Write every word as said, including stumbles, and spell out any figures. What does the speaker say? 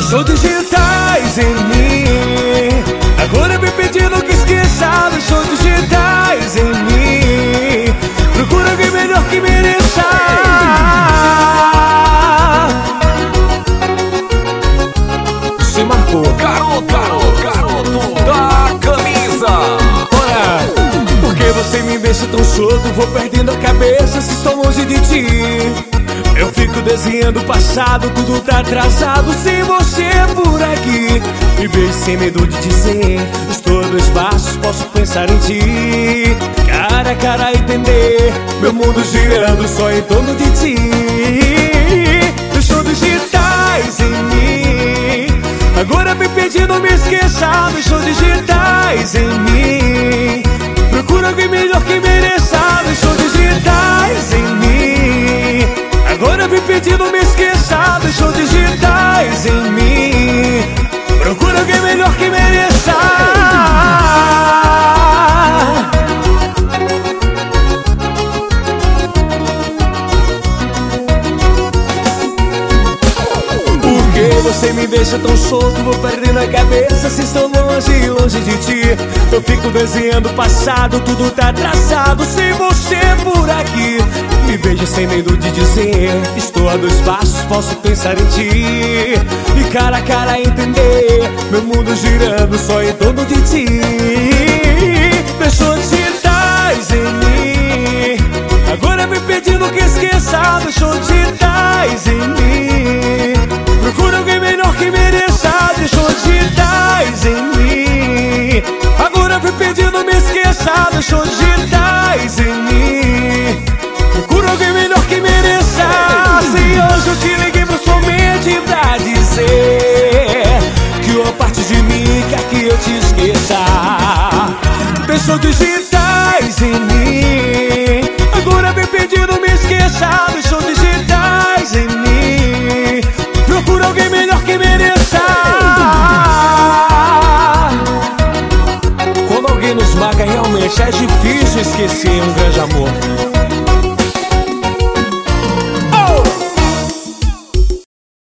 Deixou digitais em mim, agora me pedindo que esqueça. Deixou digitais em mim, procura alguém melhor que mereça. Se marcou, Garoto, garoto, garoto da camisa. ora, porque você me deixa tão solto, vou perdendo a cabeça se estou longe de ti. Eu fico desenhando o passado, tudo tá atrasado sem você por aqui. Me vejo sem medo de dizer, estou a dois passos, posso pensar em ti. Cara a cara entender, meu mundo girando só em torno de ti. Deixou digitais em mim, agora me pedindo me esqueça. Deixou digitais em mim, procura alguém melhor que mereça. Deixou digitais em mim, agora me pedindo me esqueça. Deixou digitais em mim, procura alguém melhor que mereça. Porque você me deixa tão solto, vou perdendo a cabeça se estou longe, longe de ti. Eu fico desenhando o passado, tudo tá traçado sem você por aqui. Me vejo sem medo de dizer, estou a dois passos, posso pensar em ti. E cara a cara entender, meu mundo girando só em torno de ti. Deixou digitais em mim, agora me pedindo que esqueça. Deixou digitais em mim, procura alguém melhor que mereça. Deixou digitais em mim, agora me pedindo me esqueça. Deixou digitais em mim, procura alguém melhor que mereça. Se hoje eu te liguei pra somente pra dizer que uma parte de mim quer que eu te esqueça. Deixou digitais em mim, agora me pedindo me esqueça. Deixou digitais em mim, procura alguém melhor que mereça. Quando alguém nos marca realmente é difícil esquecer um grande amor.